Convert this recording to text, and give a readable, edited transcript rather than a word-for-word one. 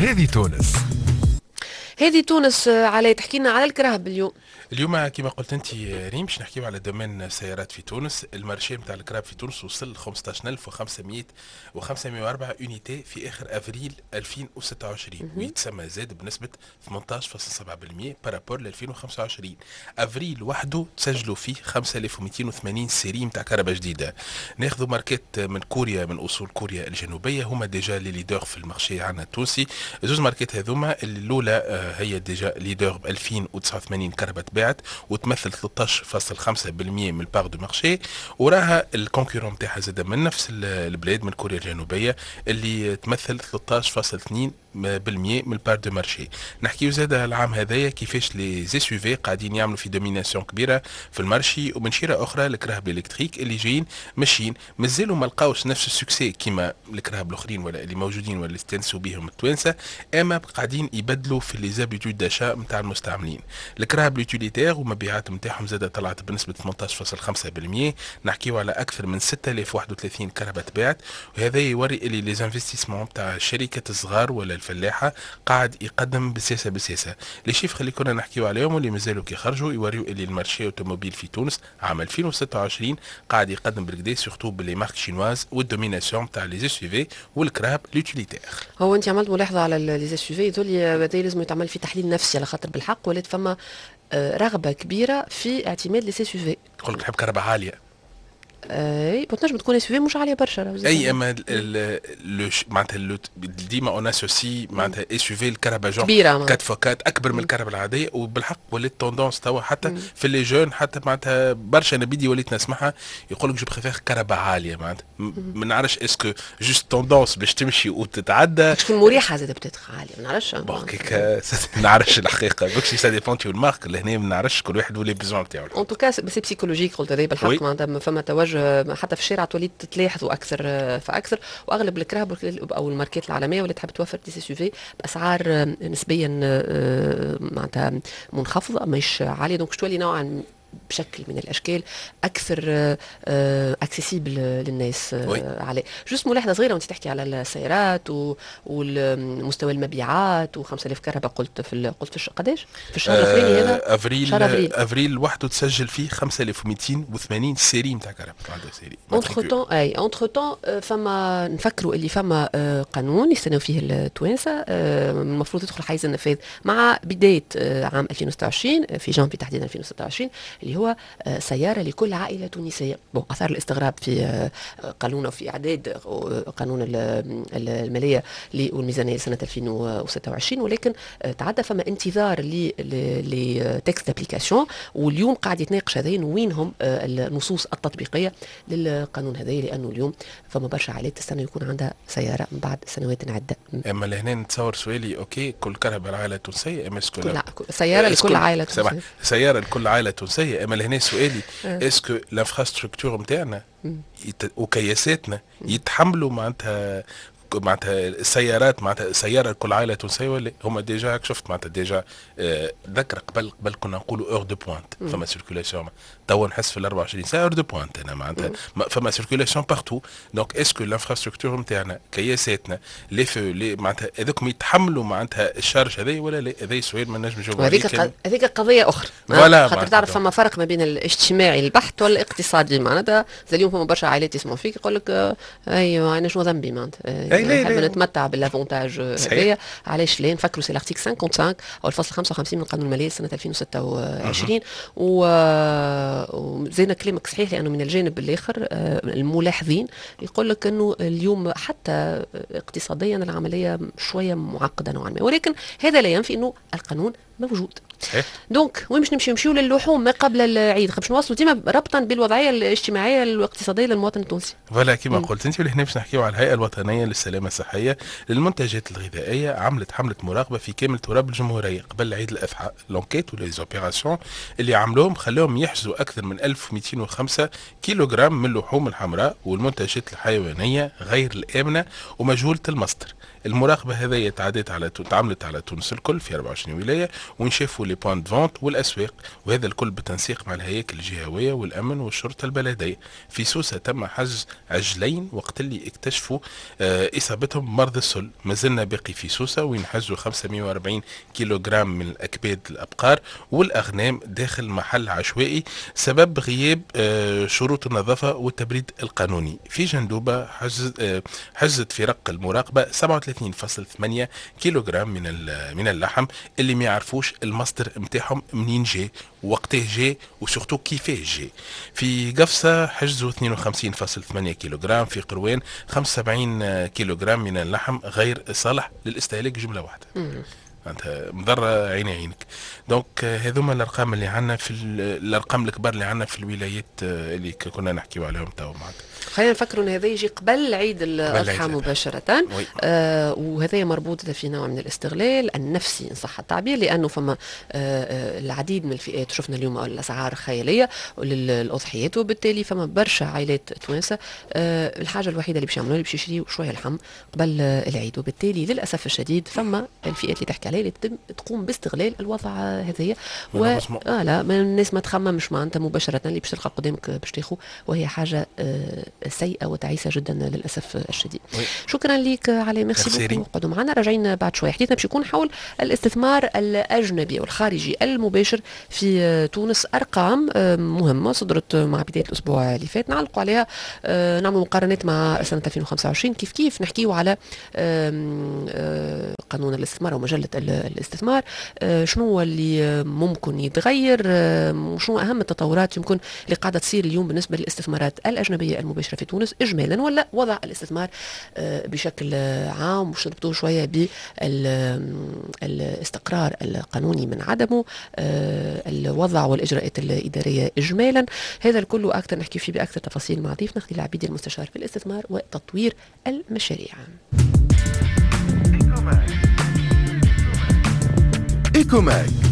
هذه تونس. هذه تونس. علي تحكي لنا على الكرهب اليوم. اليوم كما قلت انت ريم باش نحكيو على دومين السيارات في تونس. المارشي نتاع الكراب في تونس وصل 15500 و504 يونيتي في اخر افريل 2026 ويتسمى زاد بنسبه 18.7% بارابور ل 2025. افريل وحده تسجلوا فيه 5280 سيري نتاع كهرباء جديده. ناخذوا ماركات من كوريا، من اصول كوريا الجنوبيه، هما ديجا لي ليدر في المارشي عندنا التونسي. زوج ماركات هذوما الاولى هي ديجا ليدر ب 2089 كهرباء تباعت وتمثل 13.5% من البار دو مارشي، وراها الكونكورون نتاعها زاد من نفس البلاد من كوريا الجنوبيه اللي تمثل 13.2% من البار دو مارشي. نحكيو زاد العام هذايا كيفاش لي زي سي في قاعدين يعملوا في دوميناسيون كبيره في المارشي، ومن شيره اخرى الكراهب الكتريك اللي جايين ماشيين مازالوا ما لقاوش نفس السكسي كيما الكراهب الاخرين ولا اللي موجودين ولا اللي استانسوا بهم التوانسه، اما قاعدين يبدلوا في لي زابيتود داشا نتاع المستعملين. الكراهب ليوتيليتير والمبيعات نتاعهم زاد طلعت بنسبه 18.5%. نحكيو على اكثر من 6031 كهرباء تباعت، وهذا يوري اللي لي زانفستيسمون تاع الشركات الصغار ولا الفلاحه قاعد يقدم بسياسه. لي شيفر اللي كنا نحكيو عليهم واللي مازالوا كي خرجوا يوريو اللي المارشي اوتوموبيل في تونس عام 2026 قاعد يقدم بالكدا سورتو باللي مارك شينواز والدوميناسيون تاع لي اس في والكراب ليوتيليتير. هو انت عملت ملاحظه على لي اس في ذول لازم يتعمل في تحليل نفسي على خاطر بالحق ولات فما رغبه كبيره في اعتماد لي اس في. يقول لك نحب كهرباء عاليه. اي بتنجم تكون اس في مش عاليه برشا. اي اما معناتها ديما اون اسوسي معناتها اس في الكهرباء جون كبيره 4 فوكات اكبر من الكهرباء العاديه، وبالحق ولات توندونس توا حتى في لي جون، حتى معناتها برشا انا بدي وليت نسمعها يقول لك جو بريفير كهرباء عاليه. معناتها ما نعرفش اسكو جوست توندونس باش تمشي وتتعدى تكون مريحه زاد بتاتخ عاليه ما نعرفش. بوكيك ما نعرفش الحقيقه بوكسي سا ديبون تيو المارك لهنا ما نعرفش كل واحد ولي بيزون تاعو. ان توكا سي بسيكولوجيك قلت هذا بالحق معناتها فما توجه حتى في الشارع تولي تلاحظوا اكثر فاكثر، واغلب الكراهب او الماركات العالميه اللي تحب توفر دي سي في باسعار نسبيا معناتها منخفضه مش عاليه، دونك تولي نوعا بشكل من الاشكال اكثر اكسيسيبل للناس عليه. جوست ملاحظه صغيره وانت تحكي على السيارات ومستوى المبيعات و5000 كهرباء قلت في قداش في الشهر الاخراني هذا افريل وحده تسجل فيه 5280 سيري نتاع كهرباء سيري. اونتر طون فما نفكروا اللي فما قانون يستناو فيه التوانسه المفروض يدخل حيز النفاذ مع بدايه عام 2026 في جانفي تحديدا 2026 اللي هو سيارة لكل عائلة تونسية. أثار الاستغراب في قانون أو في إعداد قانون المالية والميزانية لسنة 2026، ولكن تعدى فما انتظار لتكست ابليكاسيون، واليوم قاعد يتناقش هذين وينهم النصوص التطبيقية للقانون هذا، لأنه اليوم فما برشا عائلات تستنى يكون عندها سيارة من بعد سنوات عدة. أما لهنا نتصور سؤالي أوكي كل كهرباء العائلة التونسية أما لا سيارة لكل عائلة تونسية. سيارة لكل عائلة تونسية. اما لهنا سؤالي اسكو الانفراستركتور نتاعنا وكياساتنا يتحملوا معناتها السيارات معناتها سياره كل عائله تونسيه ولا هما ديجا شفت معناتها ديجا ذكر قبل كنا نقولوا اور دو بوينت فما سيركولاسيون توا نحس في ال 24 ساعه اور دو بوينت انا معناتها فما سيركولاسيون بارتو. دونك اسكو الانفراستركتور نتاعنا كياساتنا لي فو لي معناتها هذوك يتحملوا معناتها الشارج هذا ولا لا؟ هذا سؤال ما نجم نجاوب عليه. هذيك قضيه اخرى خاطر تعرف فما فرق ما بين الاجتماعي البحت والاقتصادي. معناتها زي اليوم فما برشا عائلات يسمعوا فيك يقول لك ايوه انا شنو ذنبي معناتها نحب نتمتع بالافونتاج هذايا. علاش لا؟ نفكروا سي لارتيكل 55 او الفصل 55 من القانون المالي سنه 2026 وزينا كلامك صحيح، لانه من الجانب الاخر الملاحظين يقول لك انه اليوم حتى اقتصاديا العمليه شويه معقده نوعا ما، ولكن هذا لا ينفي انه القانون موجود. دونك وين باش نمشيو للحوم ما قبل العيد باش نواصلوا ديما ربطا بالوضعيه الاجتماعيه والاقتصاديه للمواطن التونسي. فوالا كما قلت انت ولهنا باش نحكيو على الهيئه الوطنيه للسلامه الصحيه للمنتجات الغذائيه عملت حمله مراقبه في كامل تراب الجمهوريه قبل عيد الاضحى. لونكيت ولا ليزوبيراسيون اللي عملوهم خلوهم يحجزوا اكثر من 1205 كيلوغرام من اللحوم الحمراء والمنتجات الحيوانيه غير الامنه ومجهوله المصدر. المراقبه هذه تعملت على تونس الكل في 24 ولايه، وين شافوا لي بوان دو فونت والاسواق، وهذا الكل بالتنسيق مع الهياكل الجهويه والامن والشرطه البلديه. في سوسه تم حجز عجلين وقت اللي اكتشفوا اصابتهم بمرض السل. ما زلنا باقي في سوسه وين حجزوا 540 كيلوغرام من الاكباد الابقار والاغنام داخل محل عشوائي سبب غياب شروط النظافه والتبريد القانوني. في جندوبه حجزت فرق المراقبه 37.8 كيلوغرام من اللحم اللي ما يعرفوش المصدر نتاعهم منين جاي وقته جاي وسورتو كيفاه جاي. في قفصه حجزوا 52.8 كيلوغرام. في قروان 75 كيلوغرام من اللحم غير صالح للاستهلاك جمله واحده. انت مضره عيني عينك. دونك هذوما الارقام اللي عندنا في الارقام الكبار اللي عندنا في الولايات اللي كنا نحكيو عليهم تو معنا. خلينا نفكروا ان هذا يجي قبل عيد الاضحى مباشره. وهذا مربوط في نوع من الاستغلال النفسي ان صح التعبير، لانه فما العديد من الفئات شفنا اليوم الاسعار خياليه للاضحيات، وبالتالي فما برشا عائلات توانسه الحاجه الوحيده اللي باش يعملوها اللي باش يشريوا شويه لحم قبل العيد، وبالتالي للاسف الشديد فما الفئات اللي تحكي عليها اللي تقوم باستغلال الوضع هذايا. لا الناس ما تخممش معناتها مباشره اللي باش تلقى قدامك باش تاخذ، وهي حاجه سيئة وتعيسة جدا للأسف الشديد. شكرا لك علي، ميرسي بوكو. قعدوا معنا، راجعين بعد شوية. حديثنا باش يكون حول الاستثمار الأجنبي والخارجي المباشر في تونس. أرقام مهمة صدرت مع بداية الأسبوع اللي فات نعلقوا عليها، نعمل مقارنات مع سنة 2025 كيف نحكيوا على قانون الاستثمار أو مجلة الاستثمار، شنو اللي ممكن يتغير، وشنو أهم التطورات يمكن اللي قاعدة تصير اليوم بالنسبة للاستثمارات الأجنبية المباشرة في تونس إجمالا، ولا وضع الاستثمار بشكل عام، وش نربطوه شوية بالاستقرار القانوني من عدمه، الوضع والإجراءات الإدارية إجمالا. هذا الكل وأكثر نحكي فيه بأكثر تفاصيل مع ضيفنا خليل العبيدي المستشار في الاستثمار وتطوير المشاريع. إيكوماك